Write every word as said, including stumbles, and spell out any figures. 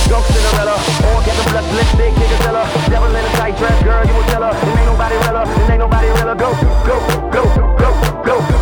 Drunk Cinderella, or get the blood lipstick, nigga tell her. Devil in a tight dress, girl, you will tell her. And ain't nobody realer, and ain't nobody realer. Go, go, go, go, go.